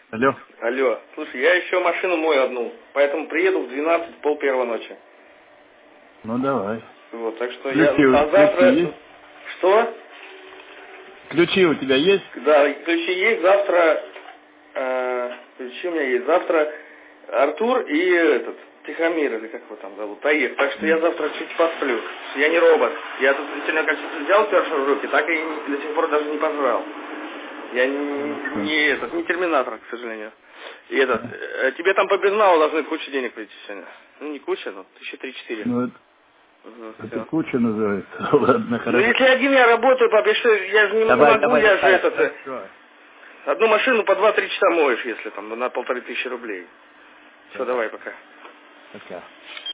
Алло. Алло. Слушай, я еще машину мою одну, поэтому приеду в 12, пол-первого ночи. Ну давай. Вот, так что Ключи, я... А завтра... ключи есть? Что? Ключи у тебя есть? Да, ключи есть. Завтра... ключи у меня есть. Завтра Артур и этот... Тихомир, или как его там зовут, Таир. Так что я завтра чуть посплю. Я не робот. Я тут сегодня, кажется, взял першу в руки, так и до сих пор даже не пожрал. Я не терминатор, к сожалению. И тебе там по безналу должны кучу денег прийти сегодня. Ну, не куча, но 1003-4. Ну, это Все. куча называется. Ладно, Ну, хорошо. если один я работаю, папа, я же не могу, я же хорошо. одну машину по 2-3 часа моешь, если там на 1500 рублей. Все, давай, пока. Пока.